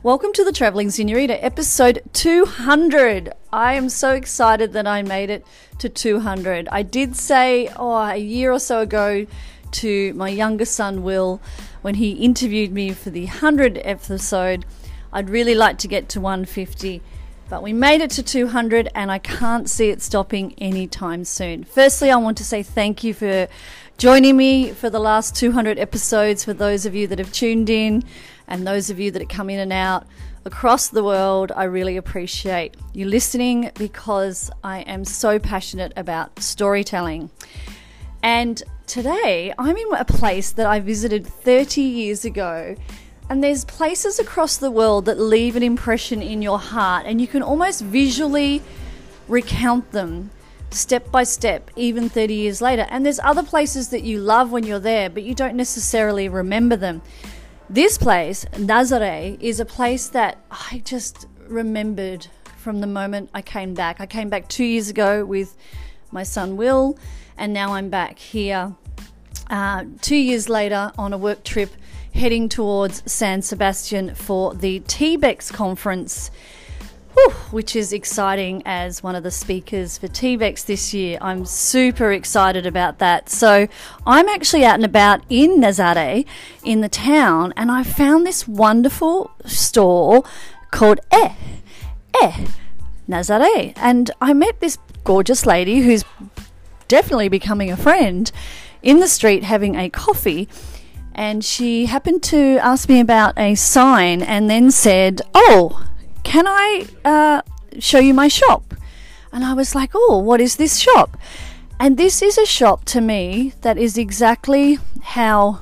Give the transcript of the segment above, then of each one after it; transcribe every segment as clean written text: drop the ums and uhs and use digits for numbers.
Welcome to the Travelling Senorita, episode 200. I am so excited that I made it to 200. I did say a year or so ago to my younger son, Will, when he interviewed me for the 100th episode, I'd really like to get to 150. But we made it to 200 and I can't see it stopping anytime soon. Firstly, I want to say thank you for joining me for the last 200 episodes, for those of you that have tuned in and those of you that have come in and out across the world. I really appreciate you listening because I am so passionate about storytelling. And today I'm in a place that I visited 30 years ago. And there's places across the world that leave an impression in your heart and you can almost visually recount them step by step, even 30 years later. And there's other places that you love when you're there, but you don't necessarily remember them. This place, Nazaré, is a place that I just remembered from the moment I came back. I came back 2 years ago with my son Will, and now I'm back here 2 years later on a work trip heading towards San Sebastian for the TBEX conference, which is exciting as one of the speakers for TBEX this year. I'm super excited about that. So I'm actually out and about in Nazaré, in the town, and I found this wonderful store called Nazaré. And I met this gorgeous lady who's definitely becoming a friend in the street having a coffee. And she happened to ask me about a sign and then said, can I show you my shop? And I was like, what is this shop? And this is a shop to me that is exactly how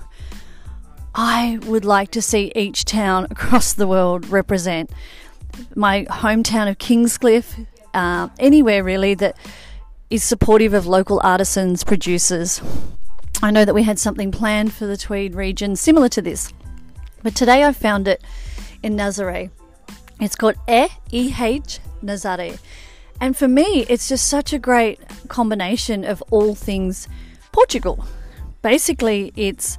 I would like to see each town across the world represent. My hometown of Kingscliff, anywhere really that is supportive of local artisans, producers. I know that we had something planned for the Tweed region similar to this, but today I found it in Nazaré. It's called Nazaré, and for me it's just such a great combination of all things Portugal. Basically it's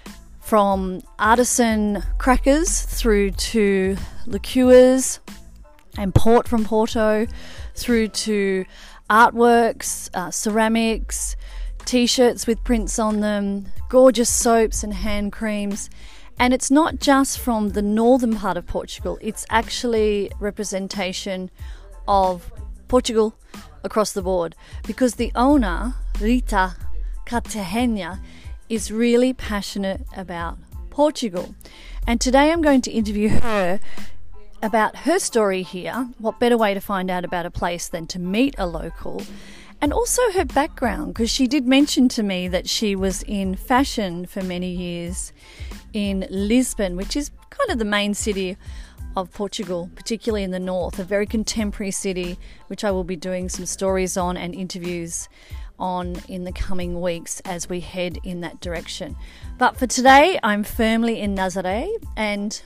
from artisan crackers through to liqueurs and port from Porto, through to artworks, ceramics, T-shirts with prints on them, gorgeous soaps and hand creams. And it's not just from the northern part of Portugal, it's actually representation of Portugal across the board, because the owner, Rita Cartagena, is really passionate about Portugal. And today I'm going to interview her about her story here. What better way to find out about a place than to meet a local? And also her background, because she did mention to me that she was in fashion for many years in Lisbon, which is kind of the main city of Portugal, particularly in the north, a very contemporary city, which I will be doing some stories on and interviews on in the coming weeks as we head in that direction. But for today, I'm firmly in Nazaré, and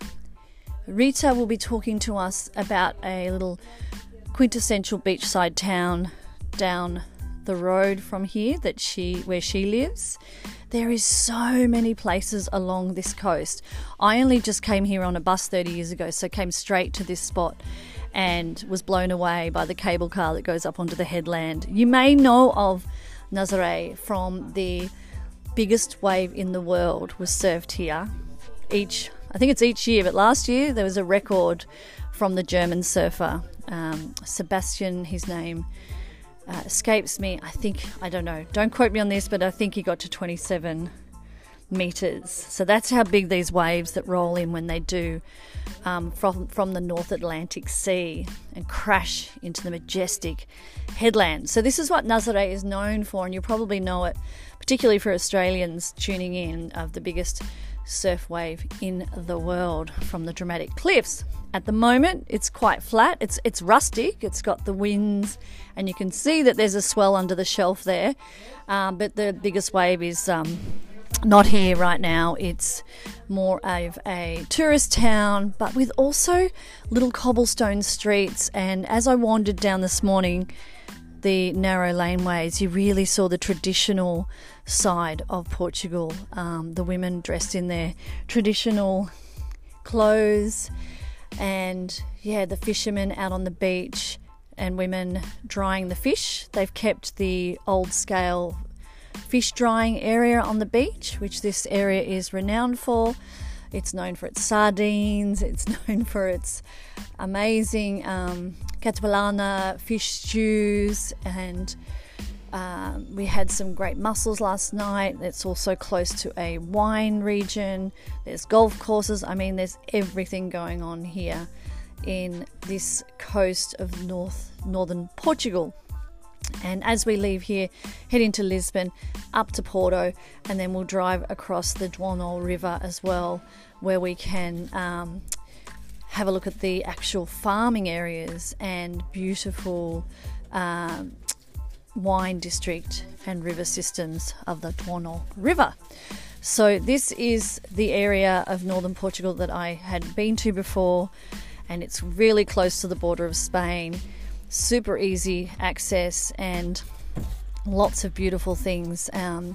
Rita will be talking to us about a little quintessential beachside town down the road from here where she lives. There is so many places along this coast. I only just came here on a bus 30 years ago, so came straight to this spot and was blown away by the cable car that goes up onto the headland. You may know of Nazaré from the biggest wave in the world was surfed here. I think it's each year, but last year there was a record from the German surfer, Sebastian, his name escapes me. I don't know, don't quote me on this, but I think he got to 27 meters. So that's how big these waves that roll in when they do from the North Atlantic Sea and crash into the majestic headland. So this is what Nazaré is known for, and you probably know it, particularly for Australians tuning in, of the biggest surf wave in the world from the dramatic cliffs. At the moment it's quite flat, it's rustic, it's got the winds, and you can see that there's a swell under the shelf there, but the biggest wave is not here right now. It's more of a tourist town, but with also little cobblestone streets. And as I wandered down this morning the narrow laneways, you really saw the traditional side of Portugal, the women dressed in their traditional clothes, And yeah, the fishermen out on the beach and women drying the fish. They've kept the old scale fish drying area on the beach, which this area is renowned for. It's known for its sardines, it's known for its amazing Katabalana fish stews, and we had some great mussels last night. It's also close to a wine region. There's golf courses. I mean, there's everything going on here in this coast of northern Portugal. And as we leave here, head into Lisbon, up to Porto, and then we'll drive across the Duono River as well, where we can have a look at the actual farming areas and beautiful wine district and river systems of the Duono River. So this is the area of northern Portugal that I had been to before, and it's really close to the border of Spain. Super easy access and lots of beautiful things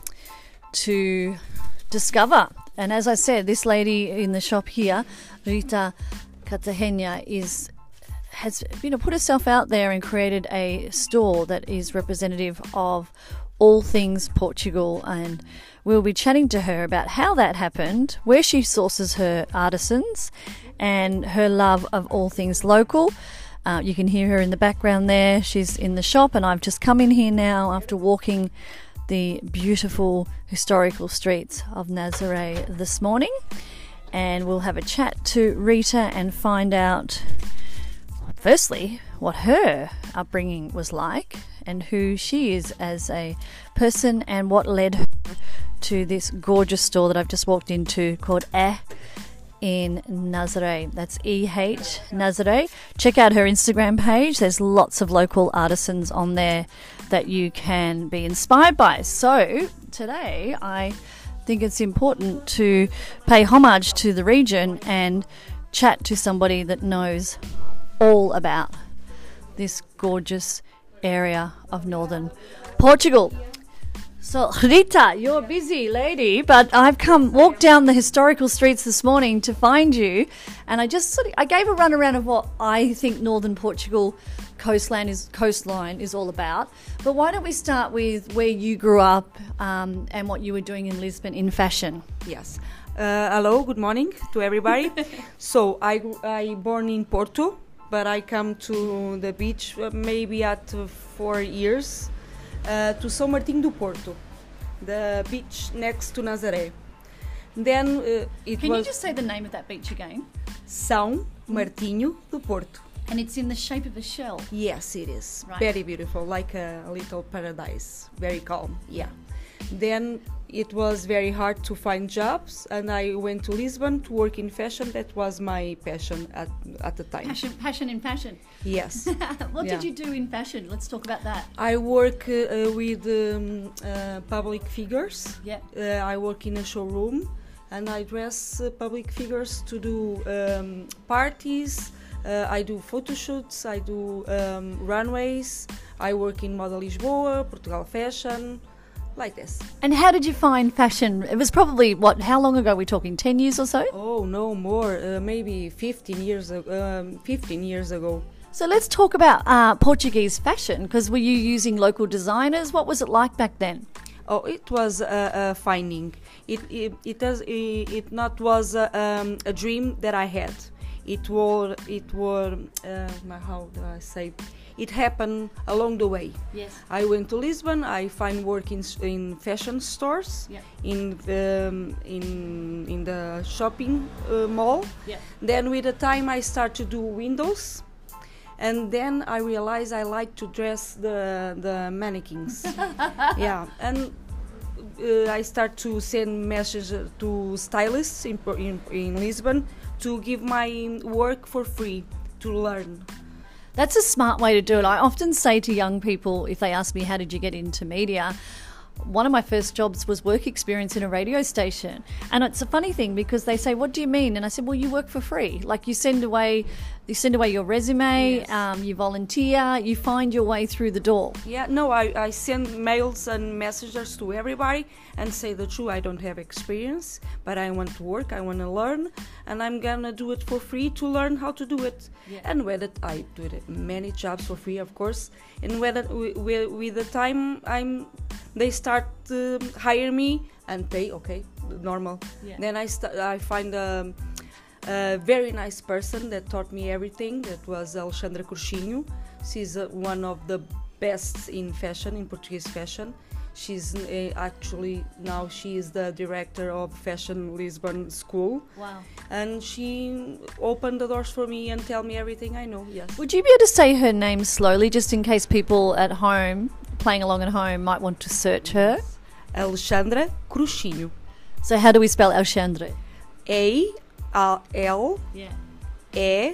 to discover. And as I said, this lady in the shop here, Rita Cartagena, has put herself out there and created a store that is representative of all things Portugal, and we'll be chatting to her about how that happened, where she sources her artisans, and her love of all things local. You can hear her in the background there. She's in the shop, and I've just come in here now after walking the beautiful historical streets of Nazaré this morning, and we'll have a chat to Rita and find out, firstly, what her upbringing was like and who she is as a person and what led her to this gorgeous store that I've just walked into called in Nazaré. That's EH Nazaré. Check out her Instagram page. There's lots of local artisans on there that you can be inspired by. So today I think it's important to pay homage to the region and chat to somebody that knows all about this gorgeous area of northern Portugal. So Rita, you're a busy lady, but I've walked down the historical streets this morning to find you, and I gave a run around of what I think northern Portugal coastline is all about. But why don't we start with where you grew up and what you were doing in Lisbon in fashion? Yes. Hello, good morning to everybody. So I born in Porto, but I come to the beach maybe at 4 years. To São Martinho do Porto, the beach next to Nazaré. Then Can you just say the name of that beach again? São Martinho do Porto. And it's in the shape of a shell. Yes, it is. Right. Very beautiful, like a little paradise. Very calm, yeah. Then it was very hard to find jobs, and I went to Lisbon to work in fashion. That was my passion at the time. Passion in fashion. Yes. What did you do in fashion? Let's talk about that. I work with public figures. Yeah. I work in a showroom, and I dress public figures to do parties. I do photo shoots. I do runways. I work in Moda Lisboa, Portugal Fashion. Like this. And how did you find fashion? It was probably, how long ago are we talking, 10 years or so? Oh, no, more, maybe 15 years ago. So let's talk about Portuguese fashion, because were you using local designers? What was it like back then? Oh, it was finding. It not was a dream that I had. It was how do I say? It happened along the way. Yes. I went to Lisbon. I find work in fashion stores, yeah. in the shopping mall. Yeah. Then with the time I start to do windows, and then I realized I like to dress the mannequins. Yeah, and I start to send messages to stylists in Lisbon to give my work for free to learn. That's a smart way to do it. I often say to young people, if they ask me, how did you get into media? One of my first jobs was work experience in a radio station. And it's a funny thing because they say, what do you mean? And I said, well, you work for free. Like you send away You send away your resume, Yes. you volunteer, you find your way through the door. Yeah, no, I send mails and messages to everybody and say the truth. I don't have experience, but I want to work, I want to learn, and I'm gonna do it for free to learn how to do it. Yeah. And whether I do it many jobs for free, of course, and whether with the time they start to hire me and pay, okay, normal. Yeah. Then I find a very nice person that taught me everything. That was Alexandra Curchinho. She's one of the best in fashion, in Portuguese fashion. She's actually now she is the director of Fashion Lisbon School, Wow. and she opened the doors for me and tell me everything I know. Yes. Would you be able to say her name slowly, just in case people at home, playing along at home, might want to search her? Alexandra Curchinho. So how do we spell Alexandre? A-L-E Yeah.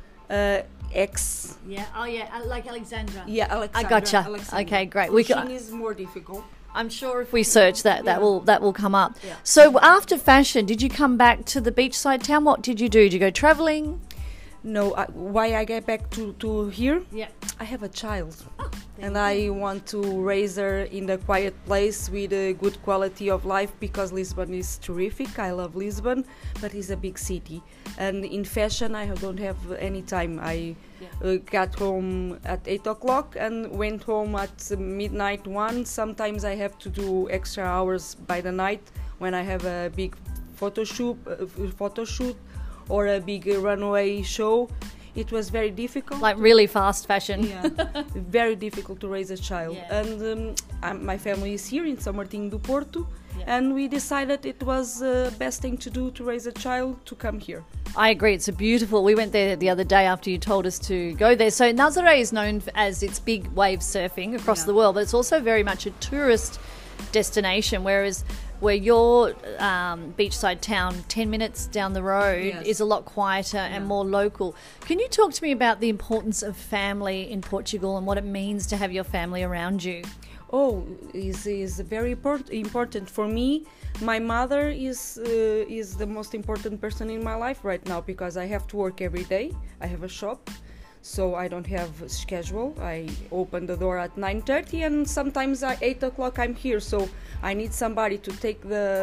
X. Yeah. Oh, yeah. Like Alexandra. Yeah, Alexandra. I gotcha. Alexandra. Okay, great. We Curchinho can, is more difficult. I'm sure if we search that, Yeah. that will come up. Yeah. So after fashion, did you come back to the beachside town? What did you do? Did you go travelling? No, why I get back to here? Yeah. I have a child, and I want to raise her in a quiet place with a good quality of life, because Lisbon is terrific. I love Lisbon, but it's a big city, and in fashion I don't have any time. I got home at 8 o'clock and went home at midnight 1. Sometimes I have to do extra hours by the night when I have a big photo shoot or a big runway show. It was very difficult. Like really fast fashion. Yeah, very difficult to raise a child. Yeah. And my family is here in São Martinho do Porto, Yeah. and we decided it was the best thing to do to raise a child to come here. I agree. It's a beautiful. We went there the other day after you told us to go there. So Nazaré is known as its big wave surfing across Yeah. the world, but it's also very much a tourist destination. Whereas where your beachside town, 10 minutes down the road, Yes. is a lot quieter and Yeah. more local. Can you talk to me about the importance of family in Portugal and what it means to have your family around you? Oh, is very important for me. My mother is the most important person in my life right now, because I have to work every day. I have a shop, so I don't have a schedule. I open the door at 9:30, and sometimes at 8 o'clock I'm here. So I need somebody to take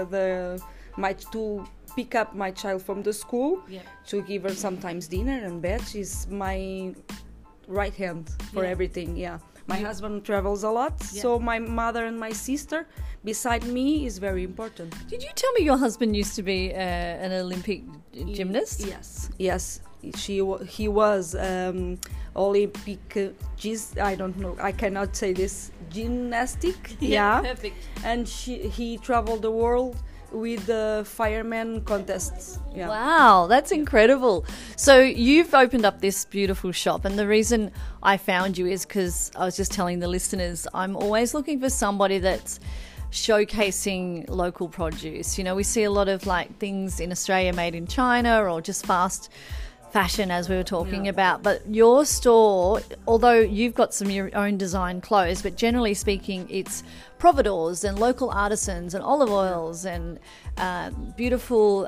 to pick up my child from the school, Yeah. to give her sometimes dinner and bed. She's my right hand for Yeah. everything. Yeah. My husband travels a lot, Yeah. so my mother and my sister beside me is very important. Did you tell me your husband used to be an Olympic gymnast? Yes. He was Olympic. I don't know. I cannot say this. Gymnastic. Yeah. Perfect. And he traveled the world with the fireman contests. Yeah. Wow, that's incredible. So you've opened up this beautiful shop, and the reason I found you is because I was just telling the listeners, I'm always looking for somebody that's showcasing local produce. You know, we see a lot of like things in Australia made in China or just fast fashion, as we were talking Yeah. about. But your store, although you've got some of your own design clothes, but generally speaking, it's providors and local artisans and olive oils and beautiful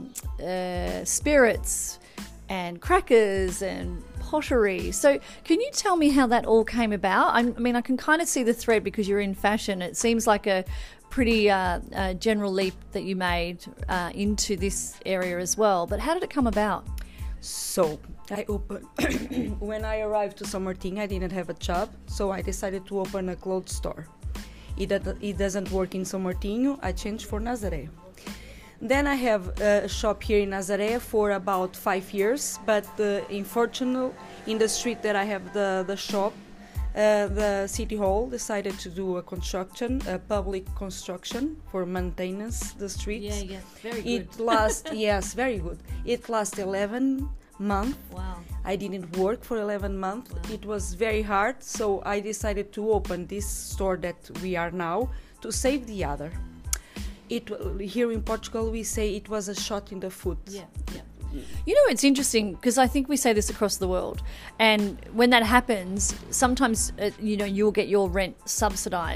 spirits and crackers and pottery. So can you tell me how that all came about? I mean, I can kind of see the thread because you're in fashion. It seems like a pretty general leap that you made into this area as well. But how did it come about? So I opened when I arrived to São Martinho. I didn't have a job, so I decided to open a clothes store. It doesn't work in São Martinho. I changed for Nazaré. Then I have a shop here in Nazaré for about 5 years, but unfortunately, in the street that I have the shop, the city hall decided to do a public construction for maintenance the streets. Yeah, very It lasts, yes, very good. It lasts 11 months. Wow. I didn't work for 11 months. Wow. It was very hard, so I decided to open this store that we are now to save the other. Here in Portugal, we say it was a shot in the foot. Yeah. You know, it's interesting because I think we say this across the world, and when that happens, sometimes you'll get your rent subsidised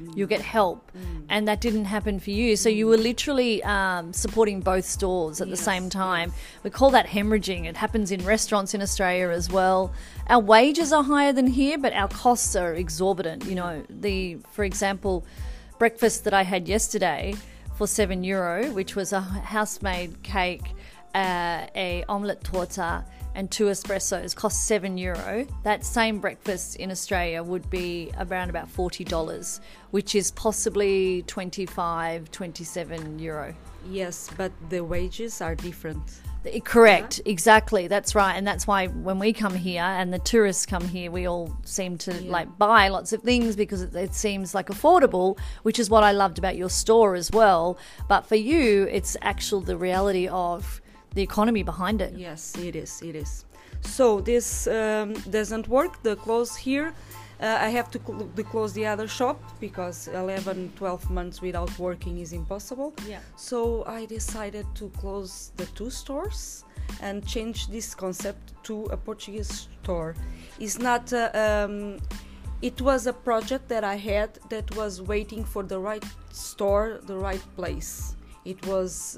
you'll get help. And that didn't happen for you. So you were literally supporting both stores at the same time. We call that hemorrhaging. It happens in restaurants in Australia as well. Our wages are higher than here, but our costs are exorbitant. You know, for example, breakfast that I had yesterday for €7, which was a house-made cake, a omelette torta, and 2 espressos, cost €7. That same breakfast in Australia would be around about $40, which is possibly €25-27. Yes, but the wages are different. Correct, exactly. That's right, and that's why when we come here and the tourists come here, we all seem to like buy lots of things because it seems like affordable, which is what I loved about your store as well. But for you, it's actually the reality of the economy behind it. Yes, it is. It is. So this doesn't work. The close here, I have to close the other shop because 11-12 months without working is impossible. Yeah. So I decided to close the 2 stores and change this concept to a Portuguese store. It's not. It was a project that I had that was waiting for the right store, the right place. It was.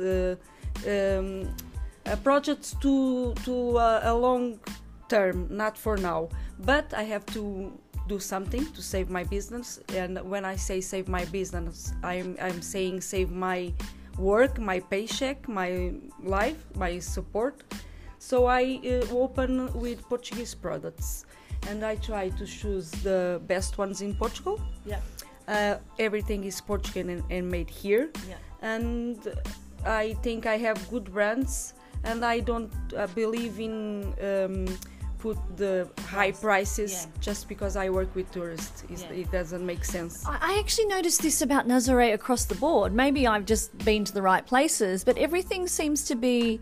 A project to a long term, not for now. But I have to do something to save my business. And when I say save my business, I'm saying save my work, my paycheck, my life, my support. So I open with Portuguese products, and I try to choose the best ones in Portugal. Yeah. Everything is Portuguese and made here. Yeah. And I think I have good brands. And I don't believe in put the high prices just because I work with tourists. It doesn't make sense. I actually noticed this about Nazaré across the board. Maybe I've just been to the right places, but everything seems to be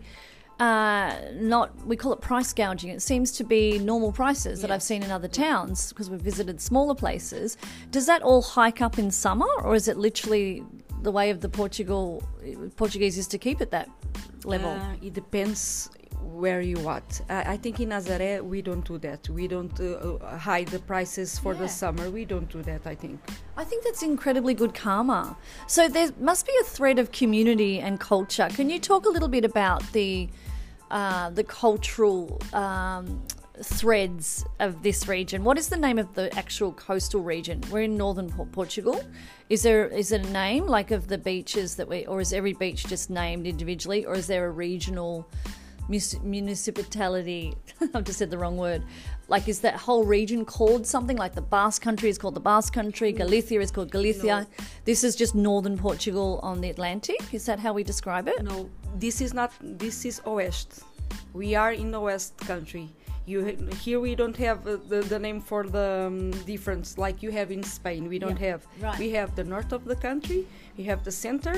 we call it price gouging. It seems to be normal prices that I've seen in other towns because we've visited smaller places. Does that all hike up in summer, or is it literally the way of the Portuguese is to keep it that level? It depends where you at. I think in Nazaré we don't do that. We don't hide the prices for the summer. We don't do that, I think. I think that's incredibly good karma. So there must be a thread of community and culture. Can you talk a little bit about the cultural threads of this region? What is the name of the actual coastal region? We're in northern Portugal. Is it a name like of the beaches or is every beach just named individually, or is there a regional municipality? I've just said the wrong word. Like, is that whole region called something? Like the Basque Country is called the Basque Country, Galicia is called Galicia. No. This is just northern Portugal on the Atlantic. Is that how we describe it? No, this is not. This is Oeste. We are in the West Country. Here we don't have the name for the difference like you have in Spain. We don't have. Right. We have the north of the country, we have the center,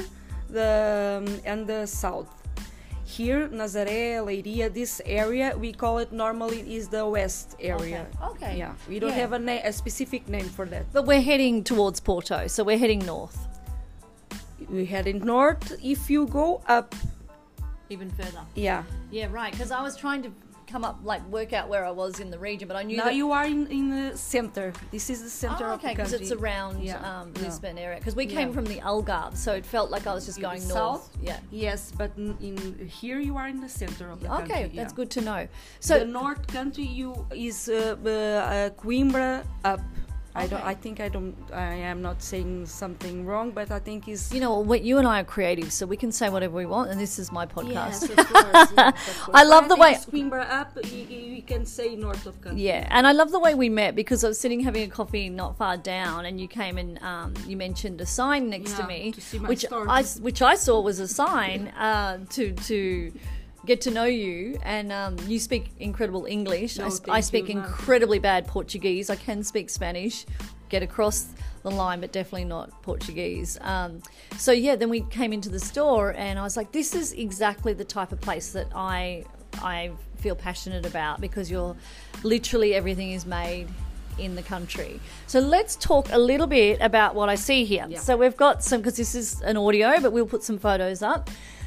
and the south. Here, Nazaré, Leiria, this area, we call it normally is the west area. Okay. Yeah, we don't have a specific name for that. But we're heading towards Porto, so we're heading north. We're heading north. If you go up, even further. Yeah. Yeah, right. Because I was trying to work out where I was in the region, but I knew now you are in the center. This is the center of the country. because it's around Lisbon area. Because we came from the Algarve, so it felt like I was just going north. South? Yeah. Yes, but in here you are in the center of the country. Okay, that's good to know. So the north country is Coimbra up. Okay. I am not saying something wrong, but I think is. You know, you and I are creative, so we can say whatever we want, and this is my podcast. Yes, of course. I love the way. Coimbra up, you can say north of country. Yeah, and I love the way we met because I was sitting having a coffee not far down, and you came and you mentioned a sign next to me, to see my which I saw was a sign to get to know you, and you speak incredible English. No, I speak incredibly bad Portuguese. I can speak Spanish, get across the line, but definitely not Portuguese. So yeah, then we came into the store, and I was like, this is exactly the type of place that I feel passionate about, because literally everything is made in the country. So let's talk a little bit about what I see here. Yeah. So we've got some, because this is an audio, but we'll put some photos up.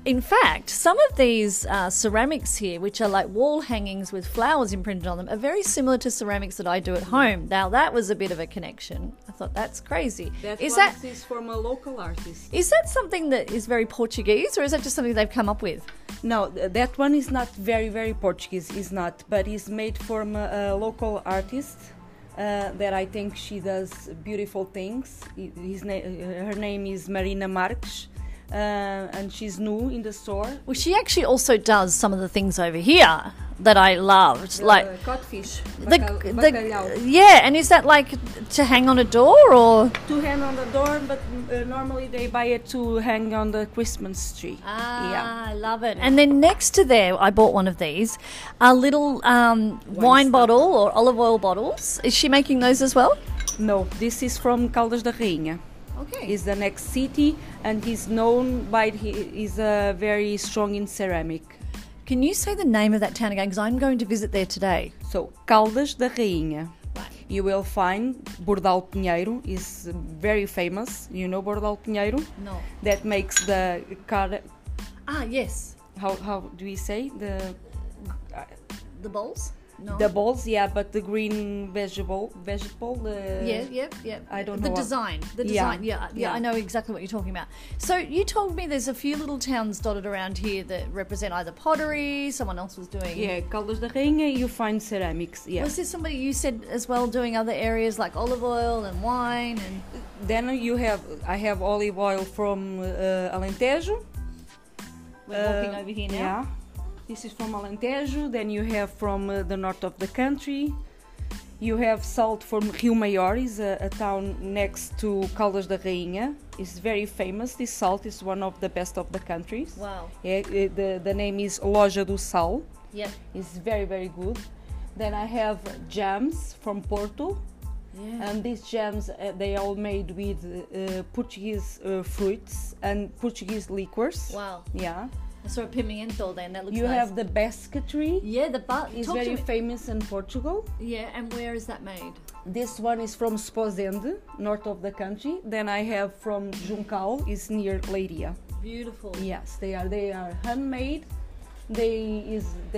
in fact, some of these ceramics here, which are like wall hangings with flowers imprinted on them, are very similar to ceramics that I do at home. Now, that was a bit of a connection. I thought, that's crazy. That is one is from a local artist. Is that something that is very Portuguese, or is that just something they've come up with? No, that one is not very, very Portuguese, is not, but it's made from a local artist that I think she does beautiful things. Her name is Marina Marques. And she's new in the store. Well, she actually also does some of the things over here that I loved, like codfish, bacalhau. Yeah, and is that like to hang on a door or to hang on the door? But normally they buy it to hang on the Christmas tree. Yeah, I love it. And then next to there, I bought one of these, a little wine bottle or olive oil bottles. Is she making those as well? No, this is from Caldas da Rainha. Okay. Is the next city, and he's known by he's very strong in ceramic. Can you say the name of that town again? Because I'm going to visit there today. So Caldas da Rainha. Right. You will find Bordal Pinheiro is very famous. You know Bordal Pinheiro? No. That makes the car. Yes. How do we say the bowls? No. The balls, yeah, but the green vegetable. Yeah. I don't know. The design. Yeah. I know exactly what you're talking about. So you told me there's a few little towns dotted around here that represent either pottery, someone else was doing. Yeah, Caldas da Rainha, you find ceramics. Yeah. Was there somebody you said as well doing other areas like olive oil and wine and? Then I have olive oil from Alentejo. We're walking over here now. Yeah. This is from Alentejo. Then you have from the north of the country. You have salt from Rio Maior, is a town next to Caldas da Rainha. It's very famous. This salt is one of the best of the countries. Wow. Yeah, the name is Loja do Sal. Yeah. It's very, very good. Then I have jams from Porto. Yeah. And these jams, they all made with Portuguese fruits and Portuguese liquors. Wow. Yeah. I saw a pimiento then. That looks You nice. have the basketry. Yeah, the It's very famous in Portugal. Yeah, and where is that made? This one is from Esposende, north of the country. Then I have from Juncal, is near Leiria. Beautiful. Yes, they are handmade. They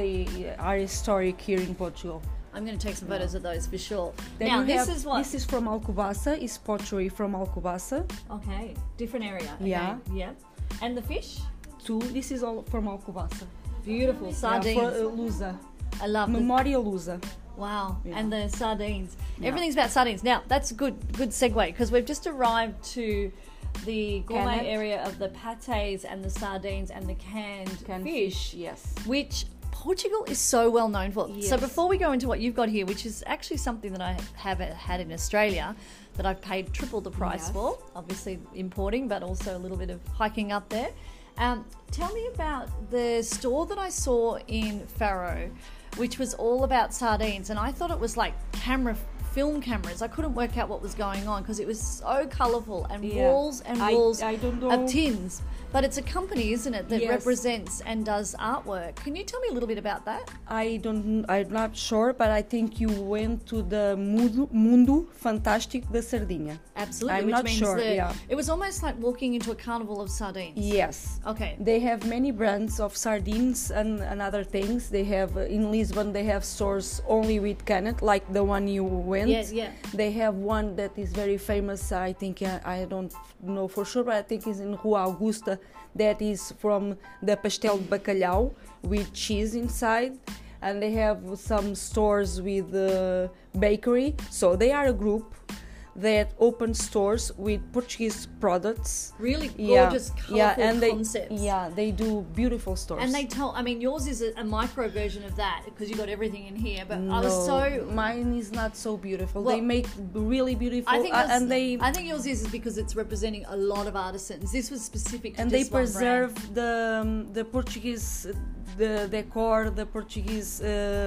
are historic here in Portugal. I'm going to take some photos of those for sure. Then now, this is what? This is from Alcobaça. Is pottery from Alcobaça. Okay, different area. Okay. Yeah. Yeah. And the fish? Too. This is all from Alcobaça. Beautiful. Sardines. Yeah, for Lusa. I love Memória Lusa. Wow. Yeah. And the sardines. Yeah. Everything's about sardines. Now, that's a good segue because we've just arrived to the gourmet Canet. area of the patés and the sardines and the canned fish, yes. which Portugal is so well known for. Yes. So before we go into what you've got here, which is actually something that I have had in Australia that I've paid triple the price Yes. for, obviously importing, but also a little bit of hiking up there. Tell me about the store that I saw in Faro, which was all about sardines, and I thought it was like film cameras. I couldn't work out what was going on because it was so colourful and walls and walls I don't know. of tins. But it's a company, isn't it, that Yes. represents and does artwork. Can you tell me a little bit about that? I'm not sure, but I think you went to the Mundo Fantástico da Sardinha. Absolutely, I'm which not means sure, that yeah. it was almost like walking into a carnival of sardines. Yes. Okay. They have many brands of sardines and other things. They have in Lisbon. They have stores only with Canet, like the one you went. Yeah. They have one that is very famous. I think I don't know for sure, but I think it's in Rua Augusta. That is from the pastel de bacalhau with cheese inside, and they have some stores with bakery. So they are a group that open stores with Portuguese products. Really gorgeous, colourful concepts. They do beautiful stores. And they tell, I mean, yours is a micro version of that because you got everything in here. But no, I was so. mine is not so beautiful. Well, they make really beautiful. I think I think yours is because it's representing a lot of artisans. This was specific to and just they one preserve brand. the Portuguese, the decor, the Portuguese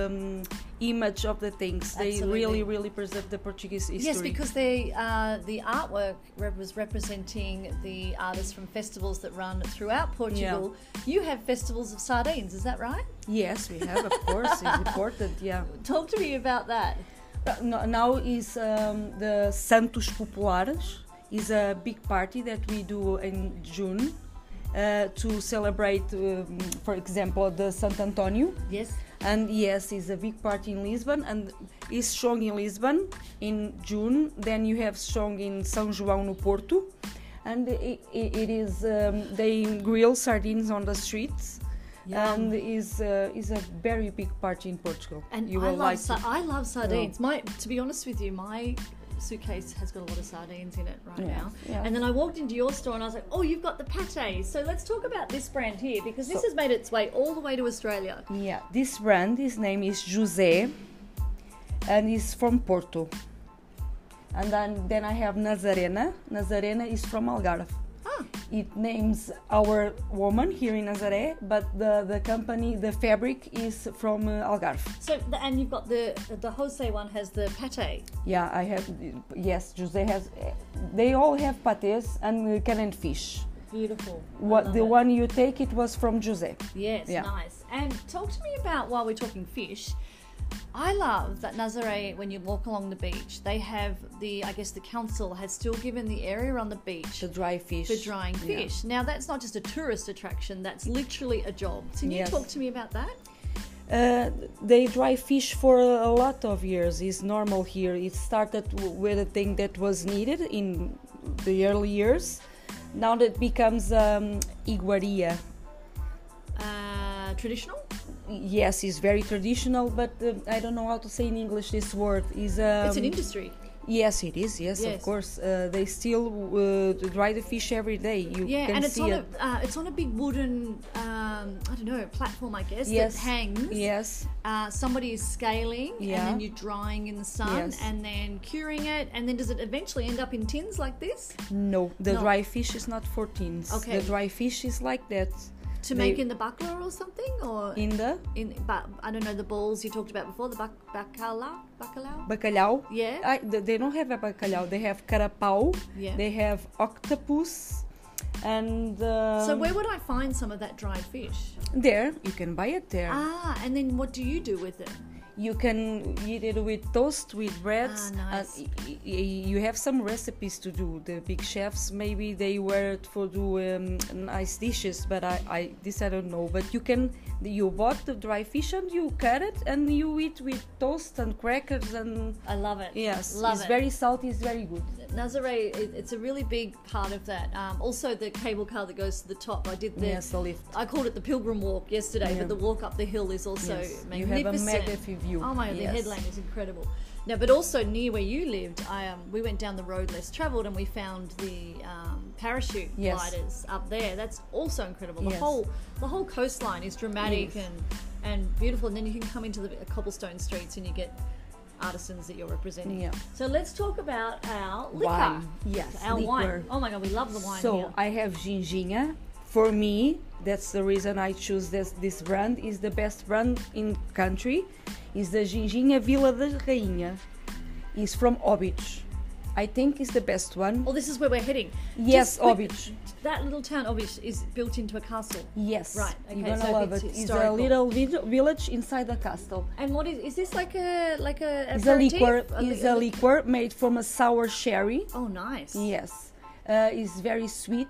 image of the things. Absolutely. They really preserve the Portuguese history. Yes, because the artwork was representing the artists from festivals that run throughout Portugal. You have festivals of sardines, is that right? Yes, we have, of course. It's important, yeah. Talk to me about that. Now is the Santos Populares. Is a big party that we do in June. to celebrate, for example, the Sant Antonio. Yes. And yes, it's a big party in Lisbon, and it's strong in Lisbon in June. Then you have strong in São João no Porto, and it is they grill sardines on the streets. Yum. And is a very big party in Portugal. And you I will love, like I love sardines. To be honest with you, my suitcase has got a lot of sardines in it now. Yeah. And then I walked into your store and I was like, oh, you've got the pate. So let's talk about this brand here, because this has made its way all the way to Australia. Yeah, this brand, his name is José, and he's from Porto. And then I have Nazarena. Nazarena is from Algarve. It names our woman here in Nazaré, but the company, the fabric is from Algarve. So, and you've got the Jose one has the pate. Yeah, I have. Yes, José has. They all have patés and canned fish. Beautiful. What the one you take? It was from José. Yes, Yeah. nice. And talk to me about, while we're talking fish, I love that Nazaré, when you walk along the beach, they have the council has still given the area on the beach The dry fish. for drying fish. Now, that's not just a tourist attraction, that's literally a job. Can you Yes. talk to me about that? They dry fish for a lot of years. It's normal here. It started with a thing that was needed in the early years. Now that becomes iguaria. Traditional? Yes, it's very traditional, but I don't know how to say in English this word. It's an industry. Yes, it is. Yes, Yes. of course. They still dry the fish every day. You can and it's see on it's on a big wooden platform, I guess, Yes. that hangs. Yes. Somebody is scaling, and Yeah. then you're drying in the sun, Yes. and then curing it, and then does it eventually end up in tins like this No, the No. dry fish is not for tins. Okay. The dry fish is like that. to make in the bakla or something, or In the I don't know, the balls you talked about before, the bacalhau. bacalhau. Yeah. They don't have a bacalhau. They have carapau. Yeah. They have octopus. And So where would I find some of that dried fish? there you can buy it there. And then what do you do with it? You can eat it with toast, with breads. Nice. You have some recipes to do. The big chefs, maybe they wear it for do nice dishes, but I don't know. But you bought the dry fish and you cut it and you eat with toast and crackers and I love it. yes, Love it's it. very salty. It's very good. Nazaré, it's a really big part of that. Also, the cable car that goes to the top. I did the. Yes, the lift. I called it the Pilgrim Walk yesterday, Yeah. but the walk up the hill is also Yes, you magnificent. have a mega view. Oh my! The Yes. headland is incredible. Now, but also near where you lived, we went down the road less travelled, and we found the parachute Yes. gliders up there. That's also incredible. Yes. The whole coastline is dramatic Yes. and beautiful. And then you can come into the cobblestone streets and you get artisans that you're representing. Yeah. So let's talk about our liquor. Wine. Yes, Our liquor. wine. Oh my God, we love the wine So here. I have ginginha. For me, that's the reason I choose this brand. Is the best brand in country. Is the Ginginha Vila da Rainha. Is from Óbidos. I think it's the best one. Oh, this is where we're heading. Yes, Just quick, Óbidos. That little town, Óbidos, is built into a castle. Yes. Right, okay, You're gonna so love it's it. It's a historical. little village inside the castle. And what is this like a It's a liquor. aperitif? Is a liquor made from a sour sherry. Oh, nice. Yes. It's very sweet.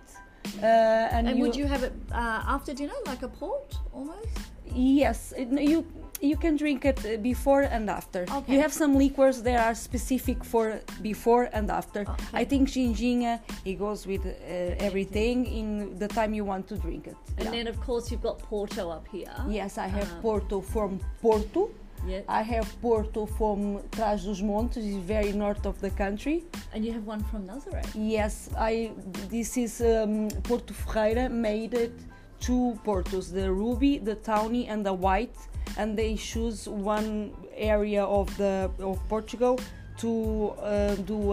And would you have it after dinner, like a port, almost? Yes, you can drink it before and after. Okay. You have some liquors that are specific for before and after. Okay. I think ginginha, it goes with everything in the time you want to drink it. And Yeah. then, of course, you've got Porto up here. Yes, I have Porto from Porto. Yeah. I have Porto from Trás-os-Montes, is very north of the country. And you have one from Nazaré. Yes, this is Porto Ferreira made it two Portos, the ruby, the tawny and the white, and they choose one area of Portugal to do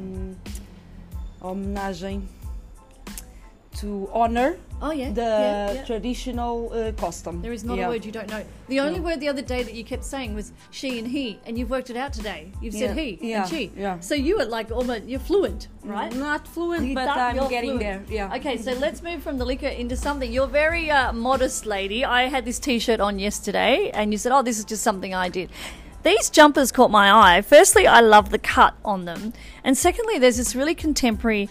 homenagem, to honor Oh, yeah. the yeah. traditional custom. There is not Yeah. a word you don't know. The only No. word the other day that you kept saying was she and he, and you've worked it out today. You've said Yeah. he Yeah. and she. Yeah. So you are like almost, you're fluent, right? Not fluent, but You're I'm getting fluent. there. Yeah. Okay, so let's move from the liquor into something. You're a very modest lady. I had this T-shirt on yesterday, and you said, "Oh, this is just something I did." these jumpers caught my eye. Firstly, I love the cut on them. And secondly, there's this really contemporary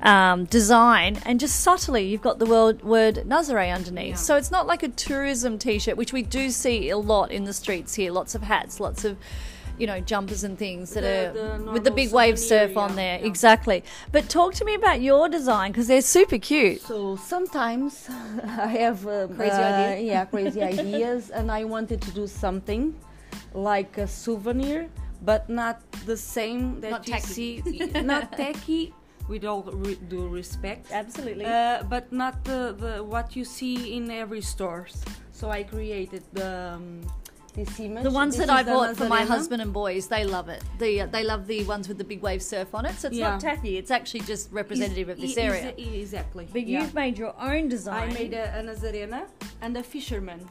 design, and just subtly you've got the word Nazare underneath. Yeah. So it's not like a tourism t-shirt, which we do see a lot in the streets here. Lots of hats, lots of, you know, jumpers and things that are with the big wave surf on there. Yeah. Exactly. But talk to me about your design, because they're super cute. So sometimes I have Crazy ideas? Yeah, crazy ideas, and I wanted to do something like a souvenir, but not the same that Not you tacky. see. Not tacky, with all due respect. Absolutely. But not the what you see in every store. So I created this image. The ones This that I is the bought for my Nazarena. husband and boys, they love it. They love the ones with the big wave surf on it. So it's Yeah. not tacky. It's actually just representative of this area. Exactly. But yeah. you've made your own design. I made a Nazarena and a fisherman.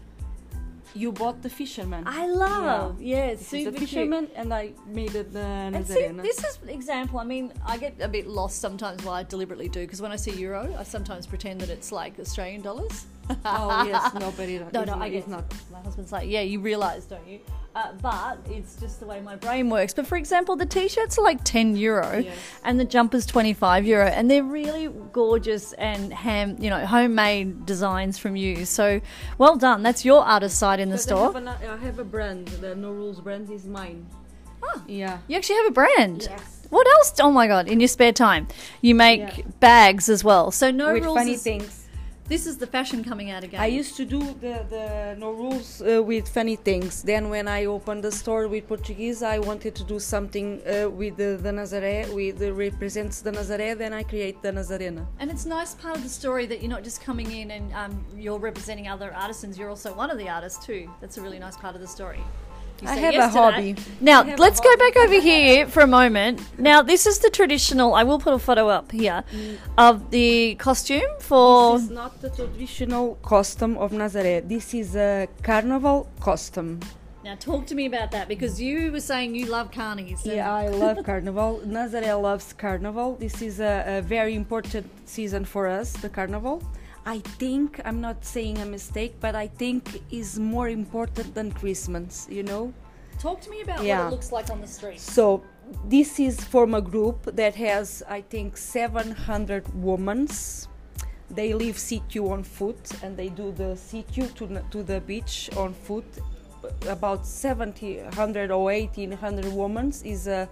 You bought the fisherman. I love. Yeah, This is super a cute. fisherman, and I made it the And see, Nazarena. this is an example. I mean, I get a bit lost sometimes. Well, I deliberately do, because when I see euro, I sometimes pretend that it's like Australian dollars. Oh yes, no, but it, No, it's no, not, I it's get not. My husband's like, yeah, you realise, don't you? But it's just the way my brain works. But for example, the t-shirts are like €10, Yes. and the jumpers €25, and they're really gorgeous and homemade designs from you. So well done. That's your artist side in the But store. I have a brand. The No Rules brand is mine. Ah. Yeah. You actually have a brand. Yes. What else? Oh my god! In your spare time, you make Yeah. bags as well. So no With rules. funny is- things. This is the fashion coming out again. I used to do the No Rules with funny things. Then when I opened the store with Portuguese, I wanted to do something with the Nazaré, with the represents the Nazaré. Then I create the Nazarena. And it's a nice part of the story that you're not just coming in and you're representing other artisans. You're also one of the artists too. That's a really nice part of the story. You I say have yes a to that. hobby. Now, I have a let's go hobby. back over here for a moment. Now, this is the traditional, I will put a photo up here, of the costume for... This is not the traditional costume of Nazaré. This is a carnival costume. Now, talk to me about that, because you were saying you love carnies. and- Yeah, I love carnival. Nazaré loves carnival. This is a very important season for us, the carnival. I think, I'm not saying a mistake, but I think is more important than Christmas, you know? Talk to me about what Yeah. it looks like on the street. So this is from a group that has, I think, 700 women. They leave CQ on foot, and they do the CQ to the beach on foot. About 1,700 or 1,800 women is a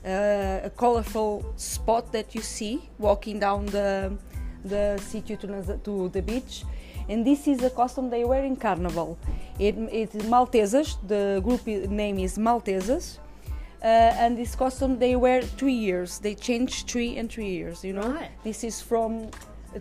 colorful spot that you see walking down the CQ to the beach. And this is a costume they wear in Carnival. It's Maltesers. The group name is Maltesers. And this costume they wear 3 years. They change 3 and 3 years, you know. Right. This is from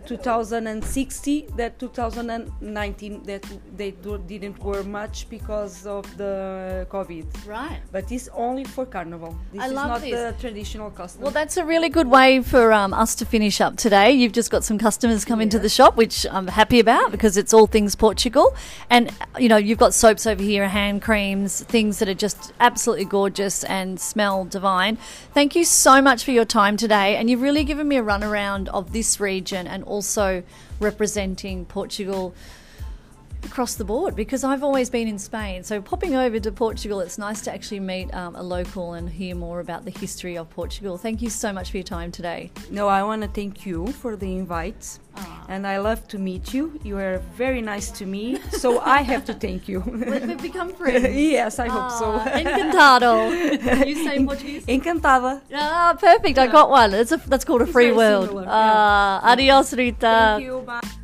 2060, that 2019 that they didn't wear much because of the COVID. Right. But it's only for Carnival. This I is love not this. the traditional costume. Well, that's a really good way for us to finish up today. You've just got some customers come into the shop, which I'm happy about, because it's all things Portugal. And, you know, you've got soaps over here, hand creams, things that are just absolutely gorgeous and smell divine. Thank you so much for your time today. And you've really given me a runaround of this region and also representing Portugal across the board, because I've always been in Spain. So popping over to Portugal, it's nice to actually meet a local and hear more about the history of Portugal. Thank you so much for your time today. No, I want to thank you for the invite. And I love to meet you. You are very nice to me, so I have to thank you. We've become friends. Yes, I hope so. Encantado. You say in Portuguese? Encantada. Ah, perfect. I got one. That's called a free very world. similar, yeah. Adios, Rita. Thank you. Bye.